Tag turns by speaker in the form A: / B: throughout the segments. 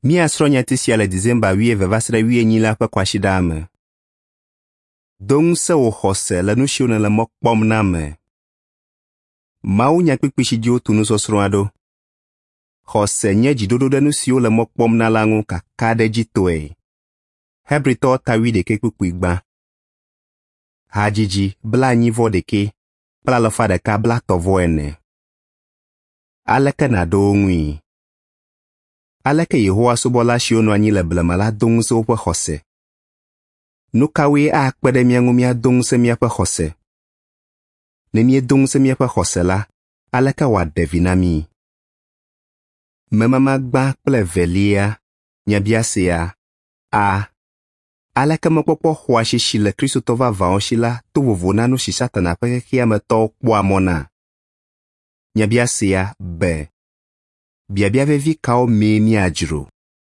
A: Mia sronya tisia le December wie vevasre wie nyila pe kwashidame. Dong se wo xɔse le nu siwo le mɔ kpɔm na me. Mawu nyakpikpi si dzo tu nusɔsrɔ̃ aɖo. Xɔse nye dziɖoɖo ɖe nu siwo le mɔ kpɔm na la ŋu kaka ɖe dzi tɔe. Hebritɔ 11 Hadzidzi 89 kple 194. Aleke nàɖo wo ŋui? Aleke Yehowa subɔla siwo nɔ anyi le blema la do ŋusẽ woƒe xɔse? Nu kawoe akpe ɖe mia ŋu míado ŋusẽ míaƒe xɔse? Ne míedo ŋusẽ míaƒe xɔse la, aleke wòaɖe vi na mí? Memama gbã kple velia, nyabiasea, aleke mekpɔkpɔ xɔa sisi le kristotɔ vavãwo si la to vovo na nu si Satana ƒe xexea me tɔwo kpɔa mɔ na? Nyabiasea, biabia vevi kawo mee míadzro?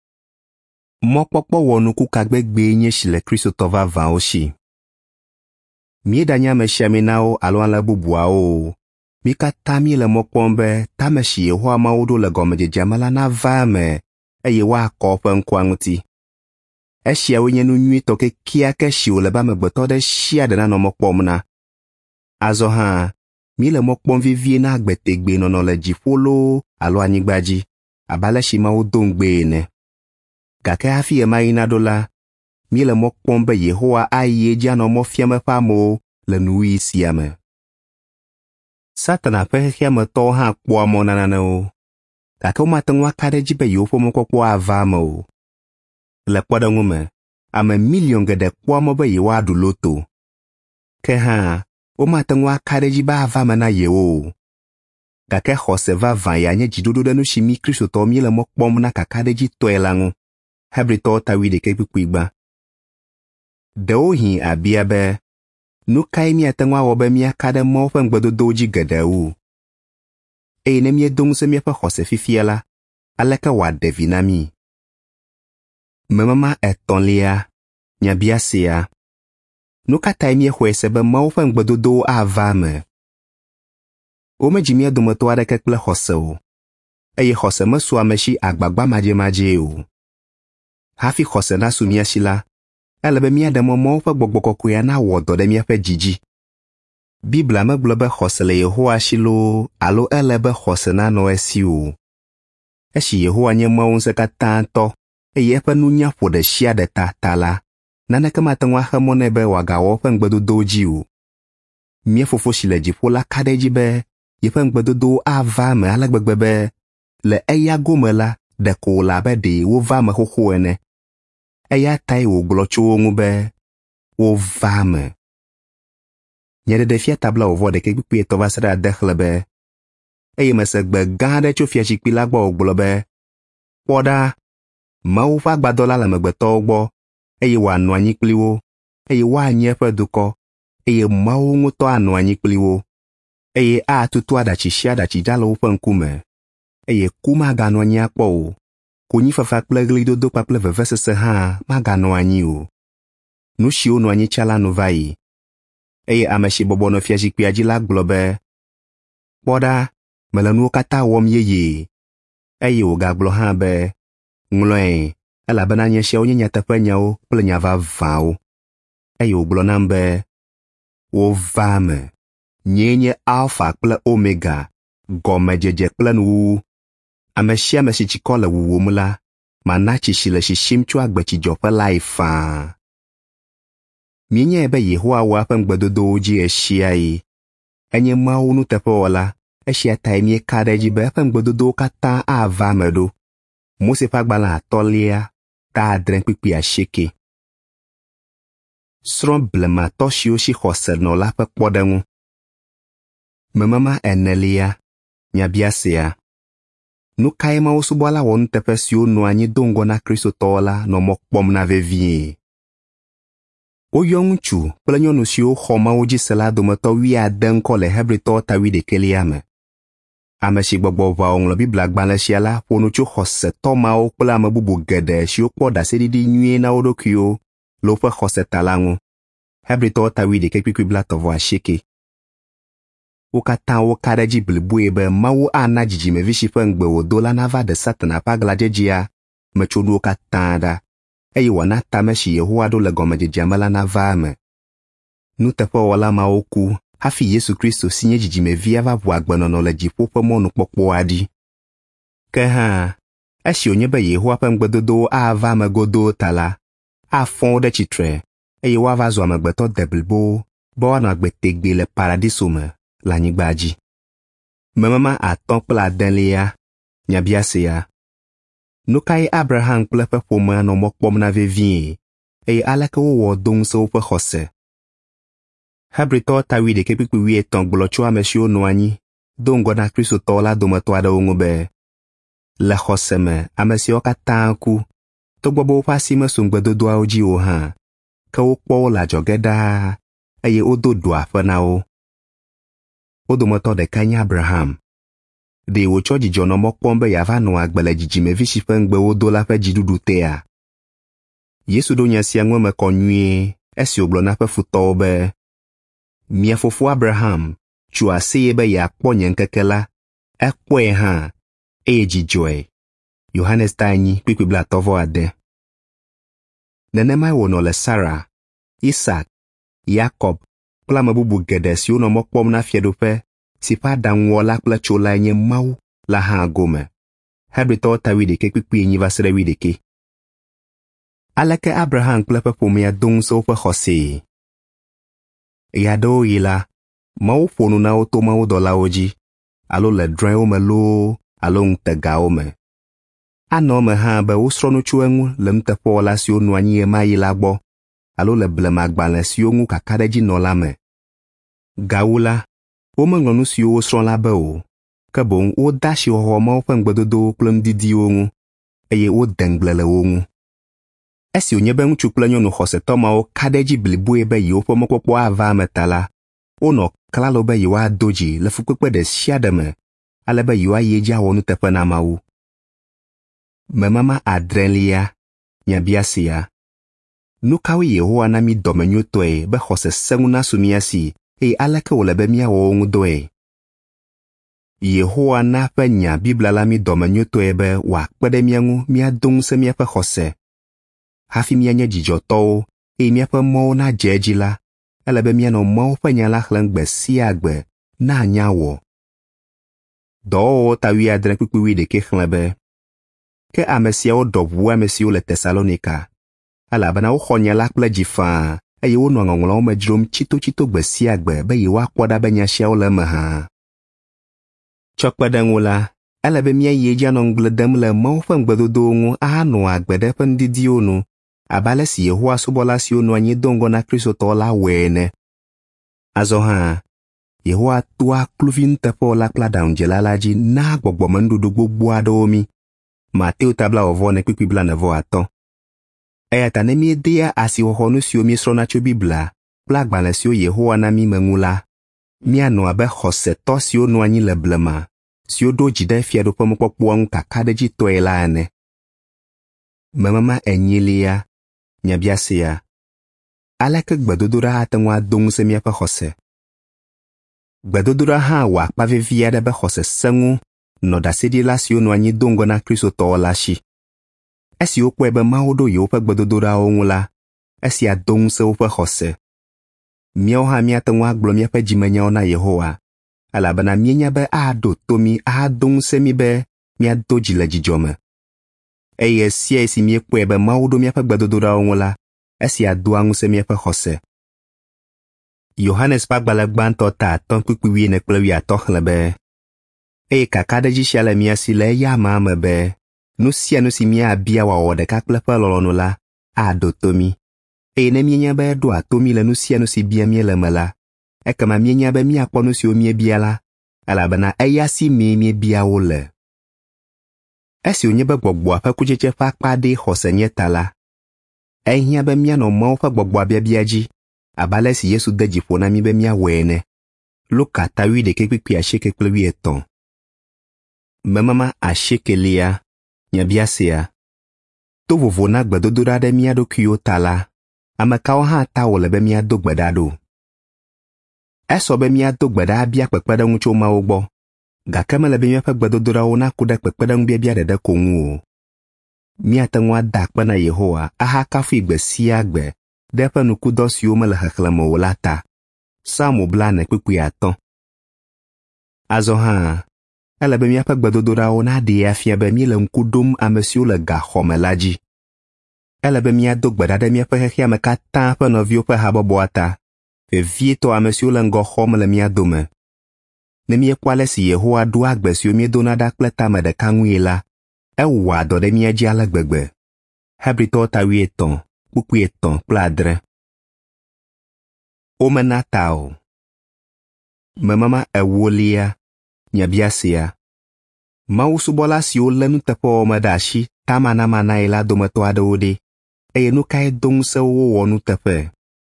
A: Mɔkpɔkpɔ wɔ nuku kagbegbe nye si le kristotɔ vavãwo si. Míeɖanye ame sia ame na wo alo alẽ bubuawo. Mí katã míele mɔ kpɔm be tame si Yehowa Mawu ɖo le gɔmedzedzea me la nava eme eye woakɔ eƒe ŋkua ŋuti. Esiawoe nye nu nyuitɔ kekeake siwo le be amegbetɔ ɖe sia ɖe nanɔ mɔ kpɔm na. Azɔ hã, míele mɔ kpɔm vivie na agbetegbe nɔnɔ le dziƒo loo alo anyigba dzi, abe ale si Mawu do ŋugbee ene. Gake hafi ɣe ma yina ɖo la, míele mɔ kpɔm be Yehowa ayi edzi anɔ mɔ fiam eƒe amewo le nuwui sia me. Satana ƒe xexea me tɔwo hã kpɔa mɔ na nanewo, gake womate ŋu aka ɖe edzi be yewoƒe mɔkpɔkpɔ ava eme o. Le kpɔɖeŋu me, ame milion geɖe kpɔa mɔ be yewoaɖu loto. Ke hã, womate ŋu aka ɖe edzi be ava eme na yewo o. Gake xɔse vavã ya nye dziɖoɖo ɖe nu si mí kristotɔwo míele mɔ kpɔm na kaka ɖe edzi tɔe la ŋu. Hebritɔ 11 Ɖewohĩ abia be, nu kae míate ŋu awɔ be míaka ɖe Mawu ƒe ŋugbedodowo dzi geɖewo? Eye ne míedo ŋusẽ míaƒe xɔse fifia la, aleke wòaɖe vi na mí? Memama 3, nyabiasea. Nu ka tae míexɔe se be Mawu ƒe ŋugbedodowo ava eme? Womedzi mía dometɔ aɖeke kple xɔse o, eye xɔse mesu ame si agbagba madzemadze o. Hafi xɔse nasu mía si la, ele be míaɖe mɔ Mawu ƒe gbɔgbɔ kɔkɔea nawɔ dɔ ɖe míaƒe dzidzi. Biblia megblɔ be xɔse le Yehowa si loo alo ele be xɔse nanɔ esi o. Esi Yehowa nye Mawu ŋusẽkatãtɔ eye eƒe nunya ƒo ɖe sia ɖe ta la, naneke mate ŋu axe mɔ nɛ be wòagawɔ eƒe ŋugbedodowo dzi o. Mía Fofo si le dziƒo la ka ɖe edzi be yeƒe ŋugbedodowo ava eme ale gbegbe be le eya gome la ɖeko wòle abe ɖe wova eme xoxo ene. Eya tae wògblɔ tso wo ŋu be wova eme. Nye ɖeɖefia tabla 21 va se ɖe ade xlẽ be, eye mese gbe gã aɖe tso fiazikpui la gbɔ wògblɔ be, kpɔ ɖa, Mawu ƒe agbadɔ la le amegbetɔwo gbɔ, eye wòanɔ anyi kpli wo, eye woanye eƒe dukɔ, eye Mawu ŋutɔ anɔ anyi kpli wo, eye atutu aɖatsi sia aɖatsi ɖa le woƒe ŋkume, eye ku maganɔ anyi akpɔ o, konyifafa kple ɣlidodo kpakple vevesese hã maganɔ anyi o. Nu siwo nɔ anyi tsã la nu va yi. Eye ame si bɔbɔ nɔ fiazikpuia dzi la gblɔ be, kpɔ ɖa, mele nuwo katã wɔm yeye. Eye wògagblɔ hã be, ŋlɔe, elabena nye siawo nye nyateƒe nyawo kple nya vavãwo. Eye wògblɔ nam be, wova eme. Nyee nye Alfa kple Omega, gɔmedzedze kple nuwuwu. Ame sia ame si tsikɔ le wuwum la, mana tsi si le shishim tso agbetsidzoƒe lae fãa. Mienyae be Yehowa wɔ eƒe ŋugbedodowo dzi esiae. Enye Mawu nuteƒewɔla, esia tae mieka ɖe edzi be eƒe ŋugbedodowo katã ava eme ɖo. Mose ƒe agbalẽ 1 7:90. Srɔ̃ blematɔ siwo si xɔse nɔ la ƒe kpɔɖeŋu. Memama 4, nyabiasea. Nu kae Mawusubɔla wɔ nuteƒe siwo nɔ anyi do ŋgɔ na kristotɔwo la nɔ mɔ kpɔm na vevie? Woyɔ ŋutsu kple nyɔnu siwo xɔ Mawu dzi se la dometɔ 10 ŋkɔ le Hebritɔ 11 me. Ame si gbɔgbɔ ʋawo ŋlɔ Biblia gbalẽ sia la ƒo nu tso xɔsetɔ mawo kple ame bubu geɖe siwo kpɔ ɖaseɖiɖi nyuie na wo ɖokuiwo le woƒe xɔse ta la ŋu. Hebritɔ 11:90. Wo katã woka ɖe edzi blibue be Mawu ana dzidzimevi si ƒe ŋugbe wòdo la nava ɖe Satana ƒe aglãdzedzea metso nuwo katã ɖa, eye wòana tame si Yehowa ɖo le gɔmedzedzea la nava eme. Nuteƒewɔla mawo ku hafi Yesu Kristo si nye dzidzimevia va ʋu agbenɔnɔ le dziƒo ƒe mɔnukpɔkpɔa ɖi. Ke hã, esi wònye be Yehowa ƒe ŋugbedodowo ava eme godoo ta la, afɔ wo ɖe tsitre, eye woava zu amegbetɔ deblibowo be woanɔ agbe tegbee le paradiso me le anyigba dzi. Memema 5 kple 6 nyabiasea. Nu kae Abraham kple eƒe ƒome anɔ mɔ kpɔm na vevie, eye aleke wowɔ do ŋusẽ woƒe xɔse? Hebritɔ 11:13 gblɔ tso ame siwo nɔ anyi do ŋgɔ na kristotɔwo la dometɔ aɖewo ŋu be, le xɔse me ame siawo katã ku, togbɔ be woƒe asi meso ŋugbedodoawo dzi o hã, ke wokpɔ wo le adzɔge ɖaa, eye wodo ɖo aƒe na wo. Wo dometɔ ɖeka nye Abraham. Ɖe wòtsɔ dzidzɔ nɔ mɔ kpɔm be yeava nɔ agbe le dzidzimevi si ƒe ŋgbe wodo la ƒe dziɖuɖu tea? Yesu ɖo nya sia ŋu eme kɔ nyuie esi wògblɔ na eƒe futɔwo be, mia fofo Abraham tso aseye be yeakpɔ nye ŋkeke la, ekpɔe hã, eye dzidzɔe. Yohanes 8:36. Nenemae wònɔ le Sara, Isak, Yakob kple ame bubu geɖe siwo nɔ mɔ kpɔm na fiaɖuƒe si ƒe aɖaŋuwɔla kple tsolae nye Mawu la hã gome. Hebritɔwo 11:11. Aleke Abraham kple eƒe ƒomea do ŋusẽ woƒe xɔsee? Ɣe aɖewo ɣi la, Mawu ƒo nu na wo to mawudɔlawo dzi, alo le drɔ̃ewo me loo, alo ŋutegawo me. Anɔ eme hã be wosrɔ̃ nu tso eŋu le nuteƒewɔla siwo nɔ anyi ɣe ma ɣi la gbɔ, alo le blemagbalẽ siwo ŋu kakaɖedzi nɔ la me. Gawu la, womeŋlɔ nu siwo wosrɔ̃ la be o, ke boŋ woda asi wɔwɔ Mawu ƒe ŋugbedodowo kple nudidiwo ŋu, eye wode ŋgble le wo ŋu. Esi wònye be ŋutsu kple nyɔnu xɔsetɔ mawo ka ɖe edzi bliboe be yewoƒe mɔkpɔkpɔ ava eme ta la, wonɔ klalo be yewoado dzi le fukpekpe ɖe sia ɖe me, ale be yewoayi edzi awɔ nuteƒe na Mawu. Memama 7 nyabiasea. Nu kawoe Yehowa na mi dɔmenyotɔe be xɔse sẽŋu nasu mia si, eye aleke wòle be miawɔ wo ŋu dɔe? Yehowa na ƒe nya Biblia la mi dɔmenyotɔe be wòakpe ɖe mia ŋu miado ŋusẽ miaƒe xɔse. Hafi mianye dzidzɔtɔwo, eye miaƒe mɔwo nadze edzi la, ele be mianɔ Mawu ƒe nya la xlẽm gbe sia gbe na anya wɔ. Dɔwɔwɔ 17:11 xlẽ be, ke ame siawo ɖɔ ʋu ame siwo le Tesalonika, elabena woxɔ nya la kple dzi faa, eye wonɔ ŋɔŋlɔwo me dzrom tsitotsito gbe sia gbe be yewoakpɔ ɖa be nya siawo le eme hã. Tsɔ kpe ɖe ŋu la, ele be míayi edzi anɔ ŋugble dem le Mawu ƒe ŋugbedodowo ŋu anɔ agbe ɖe ƒe nudidiwo nu, abe ale si Yehowa subɔla siwo nɔ anyi do ŋgɔ na kristotɔwo la wɔe ene. Azɔ hã, Yehowa toa kluvi nuteƒewɔla kple aɖaŋudzela la dzi na gbɔgbɔmenuɖuɖu gbogbo aɖewo mi. Mateo 20:45. Eya ta ne miedea asi wɔxɔ nu siwo miesrɔ̃na tso Biblia kple agbalẽ siwo Yehowa na mi me ŋu la, mianɔ abe xɔsetɔ siwo nɔ anyi le blema, siwo ɖo dzi ɖe fiaɖuƒe mɔkpɔkpɔa ŋu kakaɖedzitɔe la ene. Memema 8 nyabiasea. Aleke gbedodoɖa ate ŋu ado ŋusẽ miaƒe xɔse? Gbedodoɖa hã wɔ akpa vevi aɖe be xɔse sẽŋu nɔ ɖaseɖila siwo nɔ anyi do ŋgɔ na kristotɔwo la si. Esi wokpɔe be Mawu ɖo yewoƒe gbedodoɖawo ŋu la, esia do ŋusẽ woƒe xɔse. Míawo hã míate ŋu agblɔ míaƒe dzimenyawo na Yehowa, elabena míenya be aɖo to mi ado ŋusẽ mi be míado dzi le dzidzɔ me. Eye sia esi míekpɔe be Mawu ɖo míaƒe gbedodoɖawo ŋu la, esia doa ŋusẽ míaƒe xɔse. Yohanes ƒe agbalẽ gbãtɔ 5:19 xlẽ be, eye kakaɖedzi sia le mia si le eya amea me be, nu sia nu si míabia wòawɔ ɖeka kple eƒe lɔlɔ̃nu la, aɖo to mi. Eye ne míenya be eɖoa to mi le nu sia nu si bia míele me la, ekema míenya be míakpɔ nu siwo míebia la, elabena eya si mee míebia wo le. Esi wònye be gbɔgbɔa ƒe kutsetse ƒe akpa ɖe xɔse nye ta la, ehiã be míanɔ Mawu ƒe gbɔgbɔa biabia dzi, abe ale si Yesu de dziƒo na mi be míawɔe ene. Luka 11:13. Memama 9 nyabiasea. To vovo na gbedodoɖa ɖe mía ɖokuiwo ta la, ame kawo hã ta wòle be míado gbe ɖa ɖo? Esɔ be míado gbe ɖa abia kpekpeɖeŋu tso Mawu gbɔ, gake mele be míaƒe gbedodoɖawo naku ɖe kpekpeɖeŋu biabia ɖeɖe ko ŋu o. Míate ŋu ada akpe na Yehowa ahakafu igbe sia gbe ɖe eƒe nukudɔ siwo mele xexlẽme o la ta. Psalmo 45. Azɔ hã, ele be míaƒe gbedodoɖawo naɖee afia be míele ŋku ɖom ame siwo le gaxɔme la dzi. Ele be míado gbe ɖa ɖe míaƒe xexea me katã ƒe nɔviwo ƒe habɔbɔa ta, vevietɔ ame siwo le ŋgɔ xɔm le mía dome. Ne míekpɔ ale si Yehowa ɖo agbe siwo míedona ɖa kple tame ɖeka ŋue la, ewɔa dɔ ɖe mía dzi ale gbegbe. Hebritɔwo 13:7. Womena ta o. Memama ewolia, nyabiasia. Mawusubɔla siwo lé nuteƒewɔme ɖe asi tamanamanae la dometɔ aɖewo ɖe, eye nu kae do ŋusẽ wowɔ nuteƒe?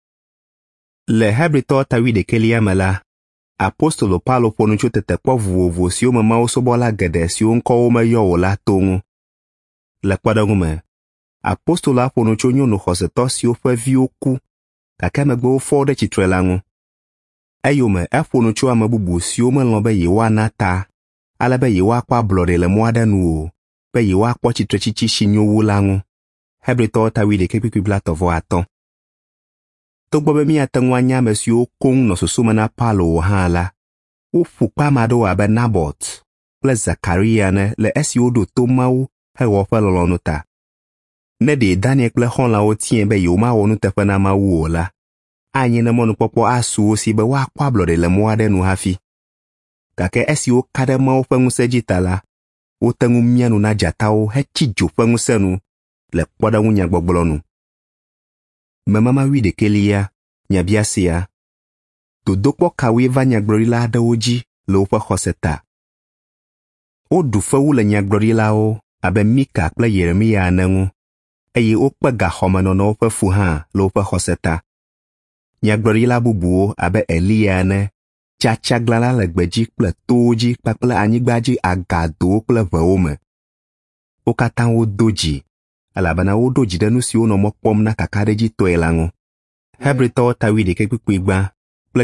A: Le Hebritɔwo 11 me la, Apostolo Paulo ƒo nu tso tetekpɔ vovovo siwo me mawusubɔla geɖe siwo ŋkɔwo meyɔ o la to ŋu. Le kpɔɖeŋu me, Apostoloa ƒo nu tso nyɔnu xɔsetɔ siwo ƒe viwo ku, gake megbe wofɔ ɖe tsitre la ŋu. Eyome eƒo nu tso ame bubu siwo melɔ̃ be yewoana ta, ale be yewoakpɔ ablɔɖe le mɔ aɖe nu o, be yewoakpɔ tsitretsitsi si nyo wu la ŋu. Hebritɔwo 11:35. Togbɔ be míate ŋu anya ame siwo koŋ nɔ susume na Paulo o hã la, woƒu kpe ame aɖewo abe Nabot kple Zakaria ne le esi woɖo to Mawu hewɔ ƒe lɔlɔ̃nu ta. Ne ɖe Daniel kple xɔlãwo tiẽ be yewomawɔ nuteƒe na Mawu o la, anye ne mɔnukpɔkpɔ asu wo si be woakpɔ ablɔɖe le mɔ aɖe nu hafi. Gake esi woka ɖe Mawu ƒe ŋusẽ dzi ta la, wote ŋu mia nu na dzatawo hetsi dzo ƒe ŋusẽ nu le kpɔɖeŋu nyagbɔgblɔ nu. Memama 11, nyabiasia. Dodokpɔ kawoe va nyagblɔɖila aɖewo dzi le woƒe xɔse ta. Woɖu fewu le nyagblɔɖilawo abe Mika kple Yeremia ene ŋu, eye wokpe gaxɔmenɔnɔwo ƒe fu hã le woƒe xɔse ta. Nyagblɔɖila bubuwo abe Elia ene tsatsaglãla le gbedzi kple towo dzi kpakple anyigba dzi agadowo kple ʋewo me. Wo katã wodo dzi, elabena woɖo dzi ɖe nu siwo nɔ mɔ kpɔm na kakaɖedzitɔe la ŋu. Hebritɔwo 11:9 kple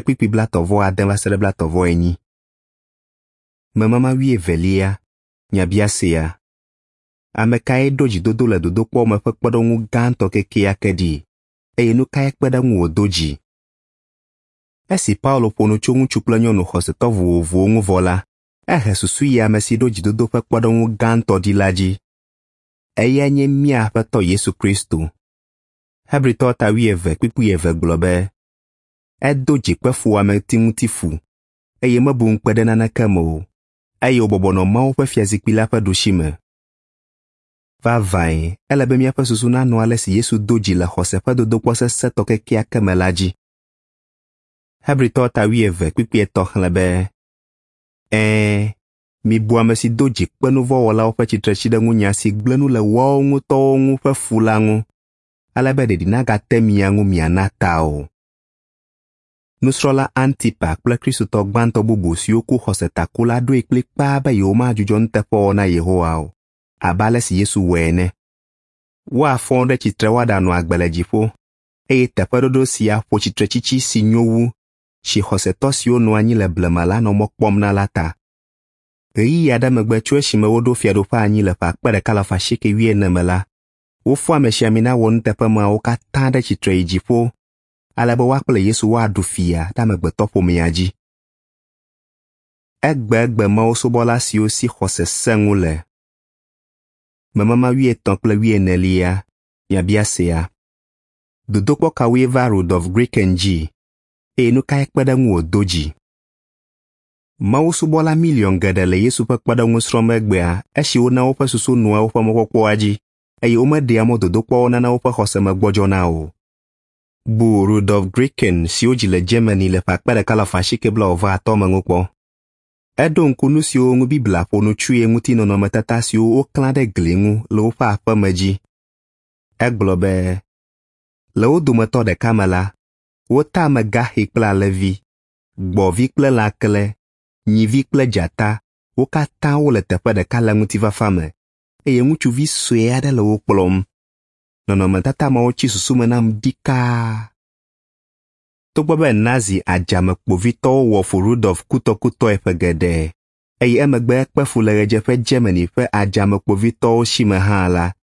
A: 30-38. Memama 12, nyabiasia. Ame kae ɖo dzidodo le dodokpɔ me ƒe kpɔɖeŋu gãtɔ kekeake ɖi, eye nu kae kpe ɖe ŋu wòdo dzi? Esi Paulo ƒo nu tso ŋutsu kple nyɔnu xɔsetɔ vovovowo ŋu vɔ la, ehe susu yi ame si ɖo dzidodo ƒe kpɔɖeŋu gãtɔ ɖi la dzi. Eya nye mía Aƒetɔ Yesu Kristo. Hebritɔwo 12:2 gblɔ be, edo dzikpefu ameti ŋuti fu, eye mebu ŋukpe ɖe naneke me o, eye wòbɔbɔnɔ Mawu ƒe fiazikpui la ƒe ɖushime. Vavãe, ele be míaƒe susu nanɔ ale si Yesu do dzi le xɔse ƒe dodokpɔ sesẽtɔ kekeake me la dzi. Hebritɔwo 12:3 xlẽ be, mibu ame si do dzikpenuvɔwɔlawo ƒe tsitretsiɖeŋunya si gblẽ nu le woawo ŋutɔwo ŋu ƒe fu la ŋu, ale be ɖeɖi nagate mia ŋu miana ta o. Nusrɔ̃la Antipa kple kristotɔ gbãtɔ bubu siwo ku xɔsetakula ɖoe kplikpaa be yewomadzudzɔ nuteƒewɔ na Yehowa o, abe ale si Yesu wɔe ene. Woafɔ ɖe tsitre woaɖanɔ agbe le dziƒo, eye teƒeɖoɖo sia ƒo tsitretsitsi si nyo wu si xɔsetɔ siwo nɔ anyi le blema la nɔ mɔ kpɔm na la ta. Ɣeyiɣi aɖe megbe tso esime woɖo fiaɖoƒe anyi le ƒe 1914 me la, wofɔ ame sia ame nawɔ nuteƒe meawo katã ɖe tsitre yi dziƒo, ale be woakple Yesu woaɖu fia ɖe amegbetɔƒomea dzi. Egbe mawusubɔla siwo si xɔse sẽŋu le. Memama 13 kple 14, nyabiasia. Dodokpɔ kawoe va Rudolf Greeken dzi, eye nu kae kpe ɖe ŋu wòdo dzi? Mawusubɔla milion geɖe le Yesu ƒe kpeɖeŋu srɔ̃ megbea esi wona woƒe susu nua woƒe mɔkpɔkpɔa dzi, eye womeɖea mɔ dodokpɔwo nana woƒe xɔse me gbɔdzɔna o. Bu Rudolf Greeken siwo dzi le Germany le ƒe 1925 me ŋukpɔ. Eɖo ŋku nu siwo ŋu Biblia ƒo nu tsoe ŋuti nɔnɔmetata siwo woklã ɖe gli ŋu le woƒe aƒeme dzi. Egblɔ be, le wo dometɔ ɖeka me la, wota amegaxi kple alẽvi, gbɔ̃vi kple lãkle, nyivi kple dzata, wo katã wole teƒe ɖeka le ŋutifafa me, eye ŋutsuvi sue aɖe le wo kplɔm. Nɔnɔmetata mawo tsi susume nam dikaa. Togbɔ be Nazi adzamekpovitɔwo wɔ fu Rudolf kutɔkutɔe ƒe geɖe, eye emegbe ekpe fu le ɣedzeƒe Germany ƒe adzamekpovitɔwo si me hã la,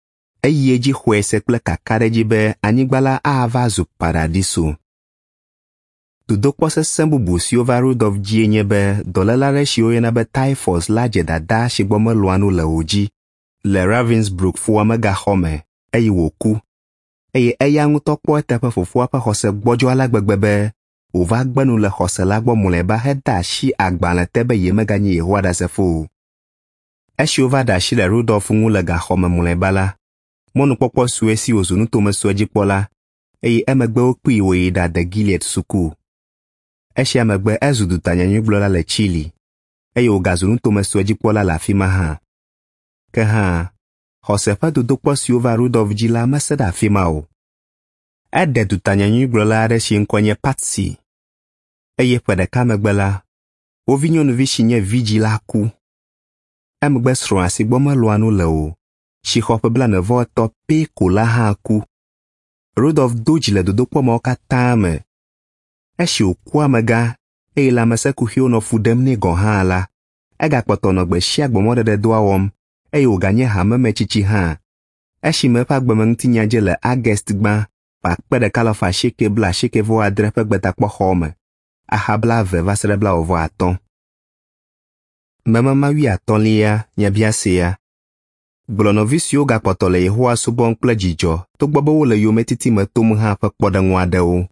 A: eye dzi xɔe se kple kaka ɖe dzi be anyigba la ava zu paradiso. Dodokpɔ sesẽ bubu siwo va Rudolf dzi nye be dɔléla ɖe siwo yɔna be typhus la dze dada si gbɔ melɔa nu le wo dzi le Ravensbrück foa megaxɔ me eye wòku. Eye eya ŋutɔ kpɔ eteƒe fofoa ƒe xɔse gbɔdzɔ ale gbegbe be wòva gbenu le xɔse la gbɔ mlɔeba heda asi agbalẽ te be yemeganye Yehowa ɖasefo o. Esiwo va ɖe asi le Rudolf ŋu le gaxɔme mlɔeba la, mɔnukpɔkpɔ sue si wòzu nutomesue dzikpɔla eye emegbe wokpee wòyi ɖade Gilead suku. Esia megbe ezu dutanyanyuigblɔla le Chile eye wògazu nutomesue dzikpɔla le afi ma hã. Ke hã, xɔse ƒe dodokpɔ siwo va Rudolf dzi la mese ɖe afi ma o. Eɖe dutanyanyuigblɔla aɖe si ŋkɔ nye Patsy eye ƒe ɖeka megbe la, wo vinyɔnuvi si nye vidzi la ku. Emegbe srɔ̃a si gbɔ melɔa nu le o, si xɔ ƒe 43 pɛ ko la hã ku. Rudolf do dzi le dodokpɔ mawo katã me. Esi wòku amegã eye lãmesẽkuxiwo nɔ fu ɖem nɛ gɔ̃ hã la, egakpɔtɔ nɔ gbe sia gbe mɔɖeɖe doa wɔm eye wòganye hamemetsitsi hã. Esime eƒe agbemeŋutinya dze le August gbã 1997 ƒe gbetakpɔxɔ me, axa 20 va se ɖe 25. Memema 15 nye biasea. Gblɔnɔvi siwo gakpɔtɔ le Yehowa subɔm kple dzidzɔ togbɔ be wole yometiti me tom hã ƒe kpɔɖeŋu aɖewo.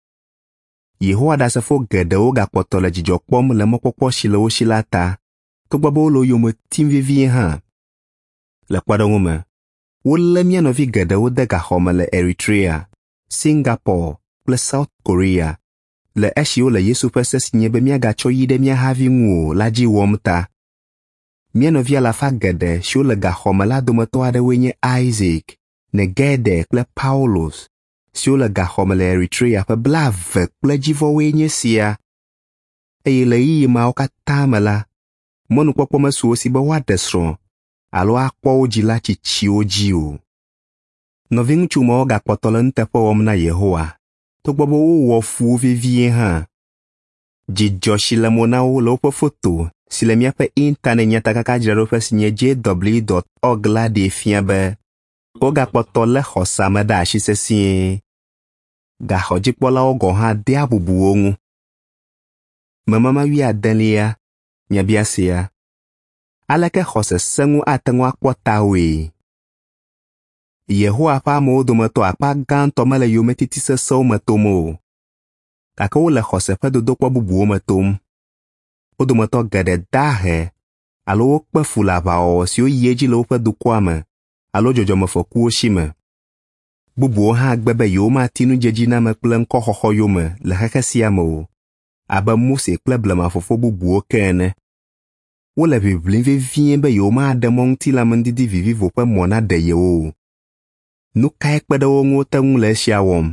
A: Yehowa ɖasefo geɖewo gakpɔtɔ le dzidzɔ kpɔm le mɔkpɔkpɔ si le wo si la ta, togbɔ be wole yome tim vevie hã. Le kpɔɖeŋu me, wolé mía nɔvi geɖewo de gaxɔme le Eritrea, Singapore kple South Korea le esiwo le Yesu ƒe se si nye be míagatsɔ yi ɖe mía havi ŋu o la dzi wɔm ta. Mía nɔvi alafa geɖe siwo le gaxɔme la dometɔ aɖewoe nye Isaac, Negede kple Paulos, siwo le gaxɔme le Eritrea ƒe 20 kple dzivɔwoe nye sia. Eye le ɣeyiɣi mawo katã me la, mɔnukpɔkpɔ mesu wo si be woaɖe srɔ̃ alo akpɔ wo dzila tsitsiwo dzi o. Nɔviŋutsu mawo gakpɔtɔ le nuteƒe wɔm na Yehowa, togbɔ be wowɔ fu wo vevie hã. Dzidzɔ si le mo na wo le woƒe foto si le míaƒe internet nyatakaka dzraɖoƒe si nye jw.org la ɖe fia be wogakpɔtɔ le xɔsa me ɖe asi sesĩe. Gaxɔdzikpɔlawo gɔ̃ hã dea bubu wo ŋu. Memema 19 nye biasea. Aleke xɔse seŋu ate ŋu akpɔ tawoe? Yehowa ƒe amewo dometɔ akpa gãtɔ mele yometiti sesẽwo me tom o, gake wole xɔse ƒe dodokpɔ bubuwo me tom. Wo dometɔ geɖe dahe alo wokpe fu le aʋawɔwɔ siwo yi edzi le woƒe dukɔa me alo dzɔdzɔmefɔkuwo si me. Bubuwo hã gbe be yewomati nudzedziname kple ŋkɔxɔxɔ yome le xexe sia me o, abe Mose kple blemafofo bubuwo ke ene. Wole ʋiʋlim vevie be yewomaɖe mɔŋutilãmedidi vivivo ƒe mɔ na ɖe yewo. Nu kae kpe ɖe wo ŋu wote ŋu le esia wɔm?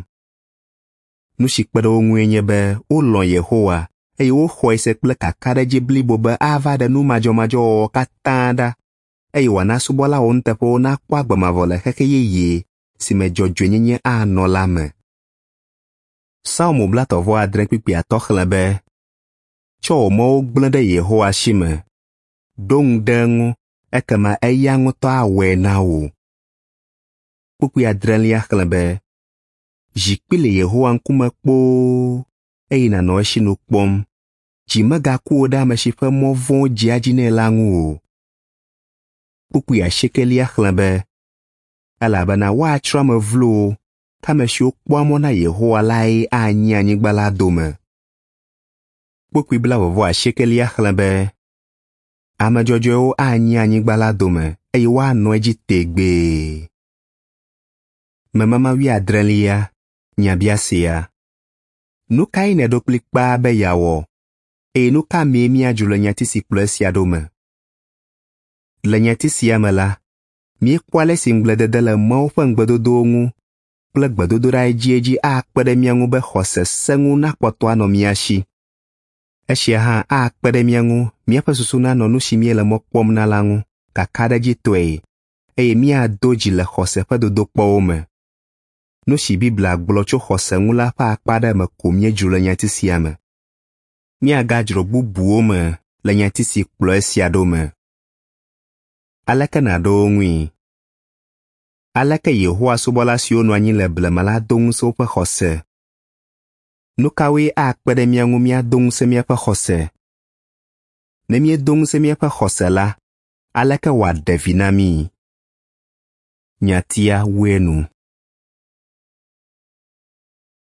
A: Nu si kpe ɖe wo ŋue nye be wolɔ̃ Yehowa eye woxɔe se kple kakaɖedzi blibo be ava ɖe nu madzɔmadzɔwɔwɔ katã ɖa eye wòana subɔlawo nuteƒewo nakpɔ agbe mavɔ le xexe yeye si me dzɔdzɔenyenye anɔ la me. Psalm 37 xlẽ be, tsɔ wò mɔwo gblẽ ɖe Yehowa si me, ɖo ŋu ɖe eŋu, ekema eya ŋutɔ awɔe na wò. 17 xlẽ be, zikpui le Yehowa ŋkume kpoo eye nànɔ esinu kpɔm, dzi megaku wò ɖe ame si ƒe mɔ vɔ̃wo dzia dzi nɛ la ŋu o. 19 xlẽ be, elabena woatsrɔ̃ ame vlowo, ke ame siwo kpɔa mɔ na Yehowa lae anyi anyigba la dome. 19 xlẽ be, ame dzɔdzɔewo anyi anyigba la dome eye woanɔ edzi tegbee. Memema 17 nye biasea. Nu kae nèɖo kpli kpaa be yeawɔ? Eye nu ka mee míadzro le nyati si kplɔ esia ɖo me? Le nyati sia me la, míekpɔ ale si ŋugbledede le Mawu ƒe ŋugbedodowo ŋu kple gbedodoɖa edzi akpe ɖe mía ŋu be xɔse seŋu nakpɔtɔ anɔ mía si. Esia hã akpe ɖe mía ŋu míaƒe susu nanɔ nu si míele mɔ kpɔm na la ŋu kakaɖedzitɔe eye míado dzi le xɔse ƒe dodokpɔwo me. Nu si Biblia gblɔ tso xɔse ŋu la ƒe akpa ɖe me ko míedzro le nyati sia me. Míagadzro bubuwo me le nyati si kplɔ esia ɖo me. Aleke nàɖo wo ŋui? aleke Yehowa subɔla siwo nɔ anyi le blema la do ŋusẽ woƒe xɔse? Nu kawoe akpe ɖe mía ŋu míado ŋusẽ míaƒe xɔse? Ne míedo ŋusẽ míaƒe xɔse la, aleke wòaɖe vi na mí? Nyatia 10.